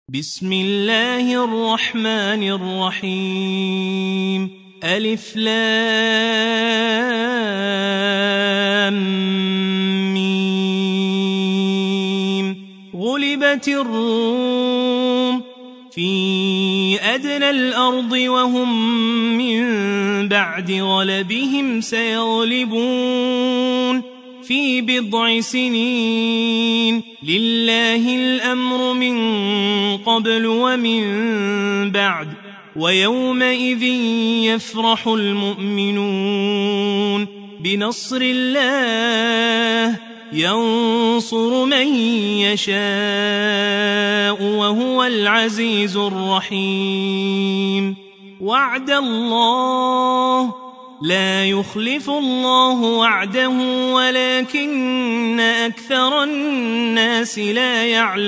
بسم الله الرحمن الرحيم ألف لام ميم غلبت الروم في أدنى الأرض وهم من بعد غلبهم سيغلبون في بضع سنين لله الأمر من قبل ومن بعد ويومئذ يفرح المؤمنون بنصر الله ينصر من يشاء وهو العزيز الرحيم وعد الله لا يخلف الله وعده ولكن أكثر الناس لا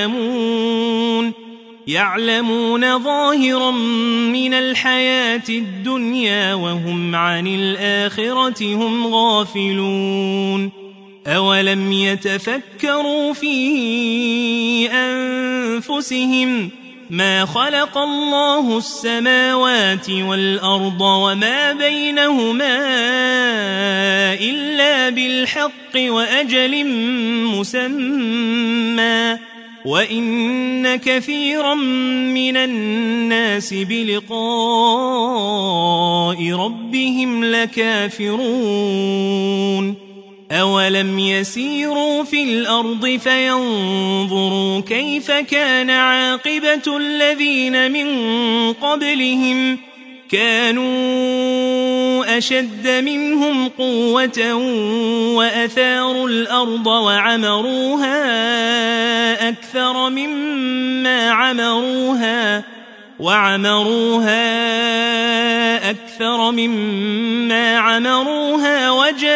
يعلمون ظاهرا من الحياة الدنيا وهم عن الآخرة هم غافلون أولم يتفكروا في أنفسهم ما خلق الله السماوات والأرض وما بينهما إلا بالحق وأجل مسمى وإن كثيرا من الناس بلقاء ربهم لكافرون أولم يسيروا في الأرض فينظروا كيف كان عاقبة الذين من قبلهم كانوا أشد منهم قوة وأثاروا الأرض وعمروها أكثر مما عمروها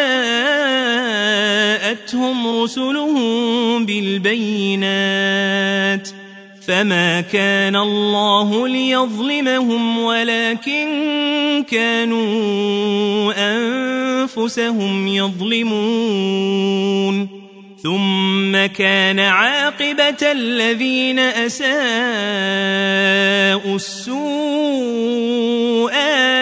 وجاءتهم رسلهم بالبينات فما كان الله ليظلمهم ولكن كانوا أنفسهم يظلمون ثم كان عاقبة الذين أساءوا السوء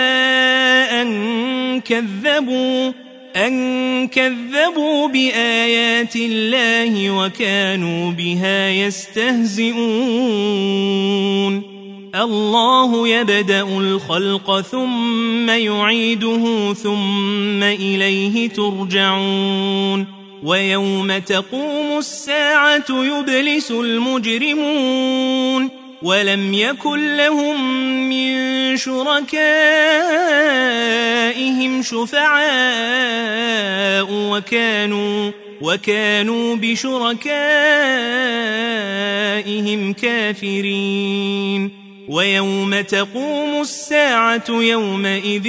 أن كذبوا بآيات الله وكانوا بها يستهزئون الله يبدأ الخلق ثم يعيده ثم إليه ترجعون ويوم تقوم الساعة يبلس المجرمون ولم يكن لهم من شركائهم شفعاء وكانوا بشركائهم كافرين ويوم تقوم الساعة يومئذ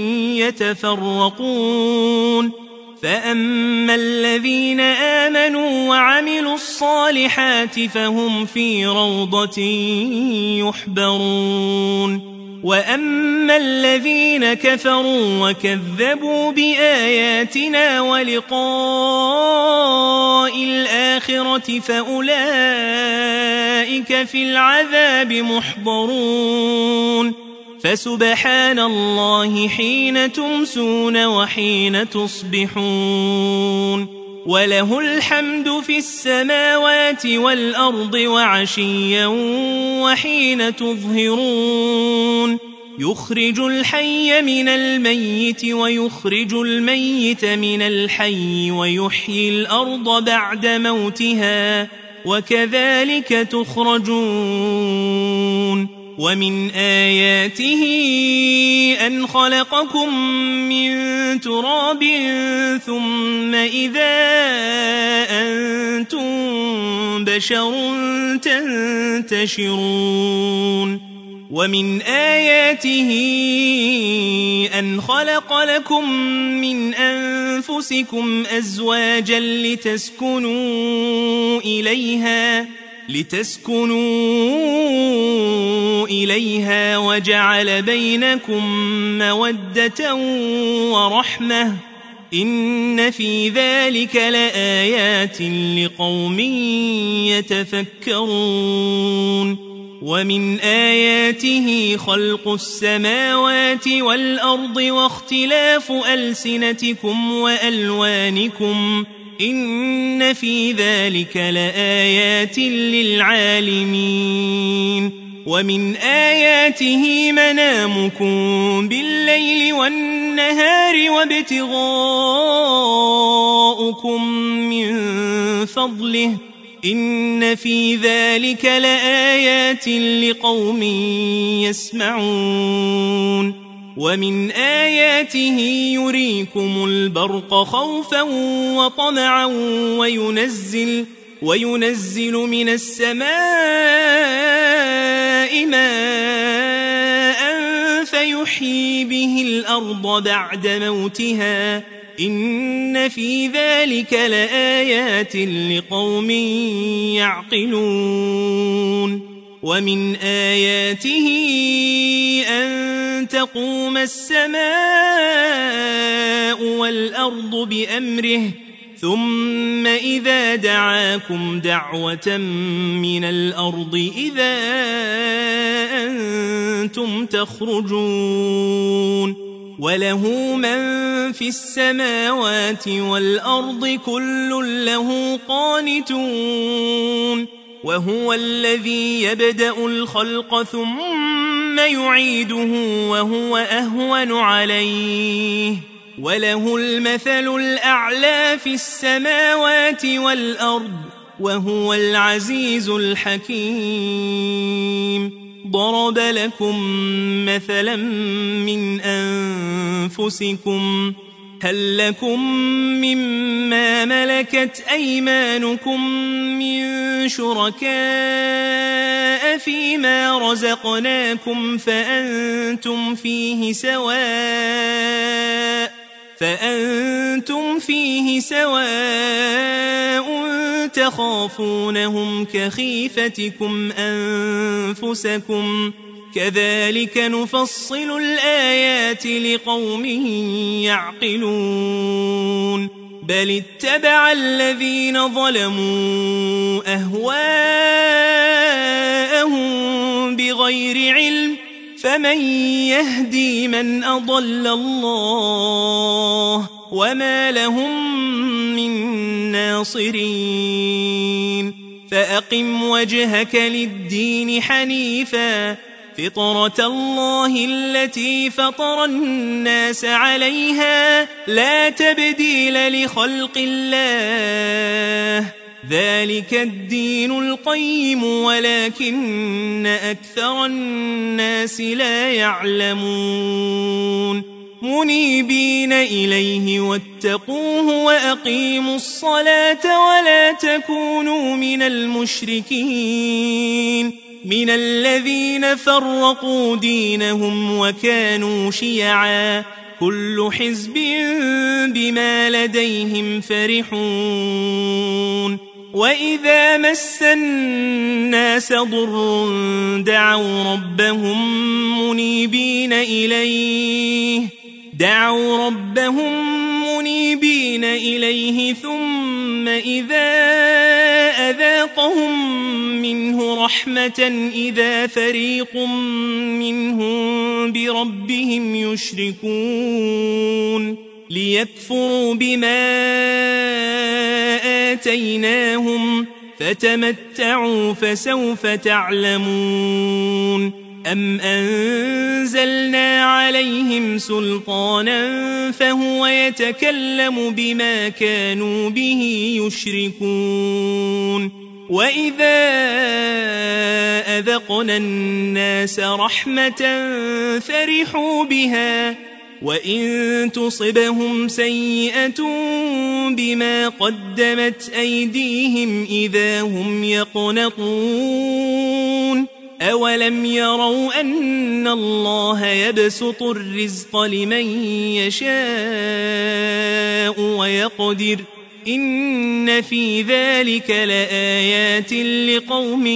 يتفرقون فأما الذين آمنوا وعملوا الصالحات فهم في روضة يحبرون وأما الذين كفروا وكذبوا بآياتنا ولقاء الآخرة فأولئك في العذاب محضرون فسبحان الله حين تمسون وحين تصبحون وله الحمد في السماوات والأرض وعشيا وحين تظهرون يخرج الحي من الميت ويخرج الميت من الحي ويحيي الأرض بعد موتها وكذلك تخرجون ومن آياته أن خلقكم من تراب ثم إذا أنتم بشر تنتشرون ومن آياته أن خلق لكم من أنفسكم أزواجا لتسكنوا إليها وجعل بينكم مودة ورحمة إن في ذلك لآيات لقوم يتفكرون ومن آياته خلق السماوات والأرض واختلاف ألسنتكم وألوانكم إن في ذلك لآيات للعالمين ومن آياته منامكم بالليل والنهار وابتغاؤكم من فضله إن في ذلك لآيات لقوم يسمعون ومن آياته يريكم البرق خوفا وطمعا وينزل من السماء ماء فيحيي به الأرض بعد موتها إن في ذلك لآيات لقوم يعقلون ومن آياته أن تقوم السماء والأرض بأمره ثم إذا دعاكم دعوة من الأرض إذا أنتم تخرجون وله من في السماوات والأرض كل له قانتون وهو الذي يبدأ الخلق ثم يعيده وهو أهون عليه وله المثل الأعلى في السماوات والأرض وهو العزيز الحكيم ضرب لكم مثلا من أنفسكم هل لكم مما ملكت أيمانكم من شركاء فيما رزقناكم فأنتم فيه سواء تخافونهم كخيفتكم أنفسكم كذلك نفصل الآيات لقوم يعقلون بل اتبع الذين ظلموا أهواءهم بغير علم فمن يهدي من أضل الله وما لهم من ناصرين فأقم وجهك للدين حنيفا فطرة الله التي فطر الناس عليها لا تبديل لخلق الله ذلك الدين القيم ولكن أكثر الناس لا يعلمون منيبين إليه واتقوه وأقيموا الصلاة ولا تكونوا من المشركين من الذين فرقوا دينهم وكانوا شيعا كل حزب بما لديهم فرحون وإذا مس الناس ضر دعوا ربهم منيبين إليه ثم إذا أذاقهم منه رحمة إذا فريق منهم بربهم يشركون ليكفروا بما آتيناهم فتمتعوا فسوف تعلمون أم أنزلنا عليهم سلطانا فهو يتكلم بما كانوا به يشركون وإذا أذقنا الناس رحمة فرحوا بها وإن تصبهم سيئة بما قدمت أيديهم إذا هم يقنطون أولم يروا أن الله يبسط الرزق لمن يشاء ويقدر إن في ذلك لآيات لقوم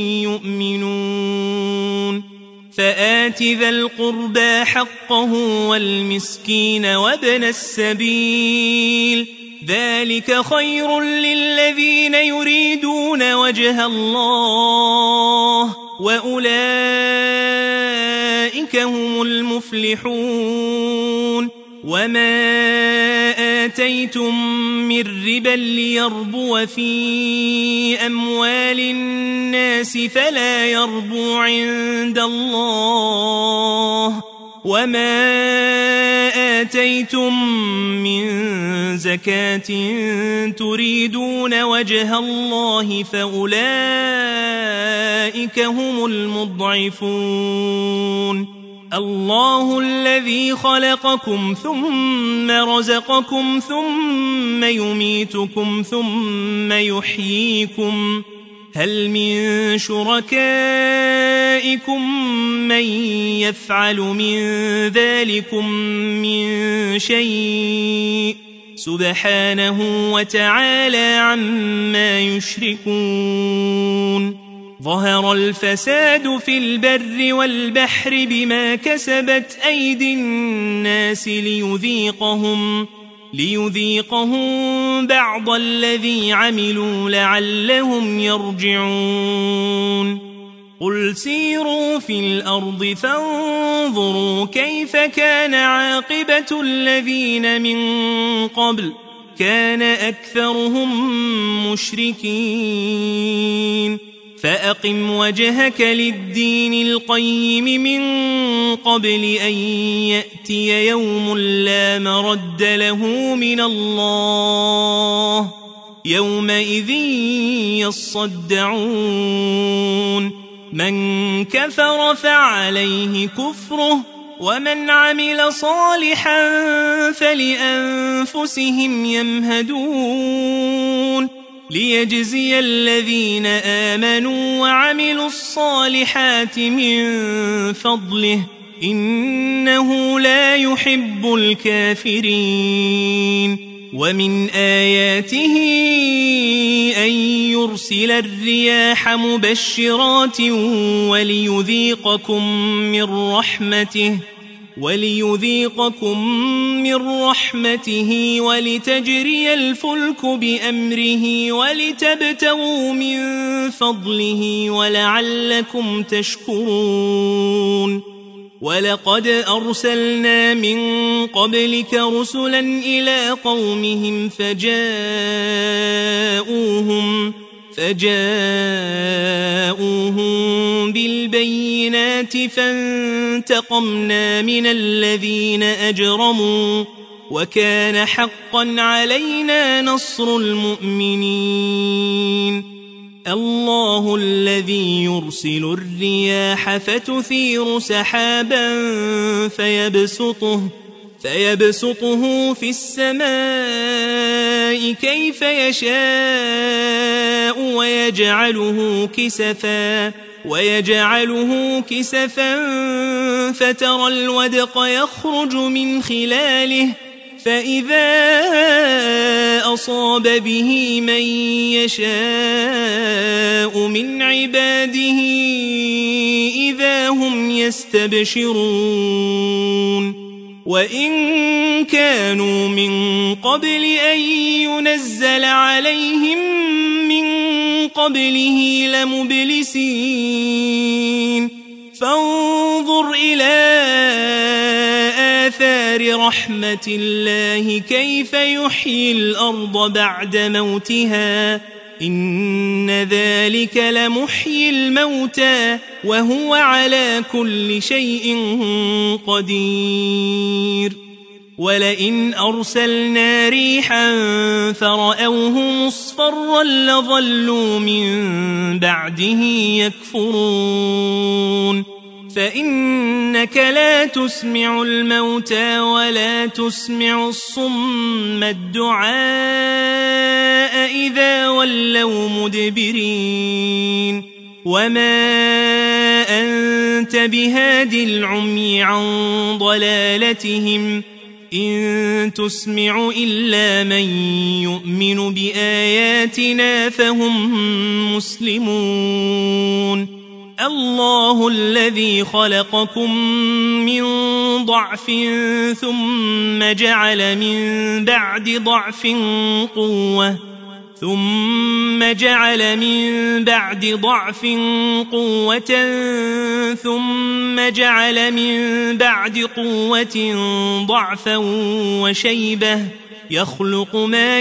يؤمنون فآت ذا القربى حقه والمسكين وابن السبيل ذلك خير للذين يريدون وجه الله وأولئك هم المفلحون وما آتيتم من ربا ليربو في أموال الناس فلا يربو عند الله وما آتيتم من زكاة تريدون وجه الله فأولئك هم المضعفون الله الذي خلقكم ثم رزقكم ثم يميتكم ثم يحييكم هل من شركائكم من يفعل من ذلكم من شيء سبحانه وتعالى عما يشركون ظهر الفساد في البر والبحر بما كسبت أيدي الناس ليذيقهم بعض الذي عملوا لعلهم يرجعون قل سيروا في الأرض فانظروا كيف كان عاقبة الذين من قبل كان أكثرهم مشركين فأقم وجهك للدين القيم من قبل أن يأتي يوم لا مرد له من الله يومئذ يصدعون من كفر فعليه كفره ومن عمل صالحا فلأنفسهم يمهدون ليجزي الذين آمنوا وعملوا الصالحات من فضله إنه لا يحب الكافرين ومن آياته أن يرسل الرياح مبشرات وليذيقكم من رحمته ولتجري الفلك بأمره ولتبتغوا من فضله ولعلكم تشكرون ولقد أرسلنا من قبلك رسلا إلى قومهم فجاءوهم بالبينات فانتقمنا من الذين أجرموا وكان حقا علينا نصر المؤمنين الله الذي يرسل الرياح فتثير سحابا فيبسطه في السماء كيف يشاء ويجعله كسفا فترى الودق يخرج من خلاله فإذا أصاب به من يشاء من عباده إذا هم يستبشرون وإن كانوا من قبل أن ينزل عليهم من قبله لمبلسين فانظر إلى آثار رحمة الله كيف يحيي الأرض بعد موتها إن ذلك لمحيي الموتى وهو على كل شيء قدير ولئن أرسلنا ريحا فرأوه مصفرا لظلوا من بعده يكفرون فإنك لا تسمع الموتى ولا تسمع الصم الدعاء إذا ولوا مدبرين وما أنت بهاد العمي عن ضلالتهم إن تسمع إلا من يؤمن بآياتنا فهم مسلمون الله الذي خلقكم من ضعف ثم جعل من بعد ضعف قوة ثم جعل من بعد ضعف قوة ثم جعل من بعد قوة ضعفا وشيبة يخلق ما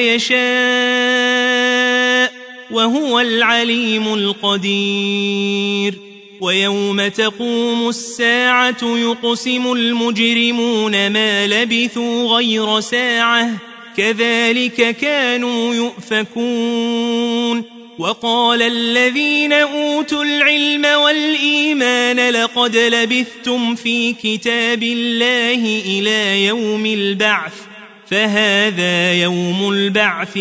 يشاء وهو العليم القدير ويوم تقوم الساعة يقسم المجرمون ما لبثوا غير ساعة كذلك كانوا يؤفكون وقال الذين أوتوا العلم والإيمان لقد لبثتم في كتاب الله إلى يوم البعث فهذا يوم البعث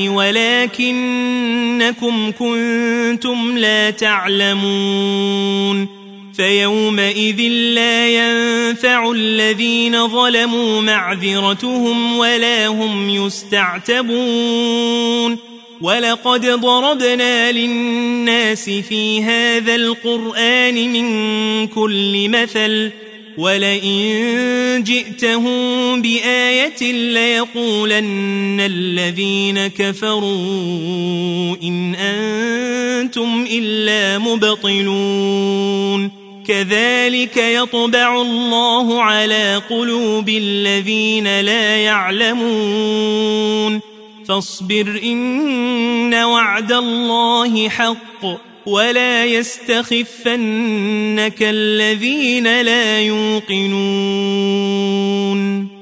ولكنكم كنتم لا تعلمون فيومئذ لا ينفع الذين ظلموا معذرتهم ولا هم يستعتبون ولقد ضربنا للناس في هذا القرآن من كل مثل ولئن جئتهم بآية ليقولن الذين كفروا إن أنتم إلا مبطلون كذلك يطبع الله على قلوب الذين لا يعلمون فاصبر إن وعد الله حق ولا يستخفنك الذين لا يوقنون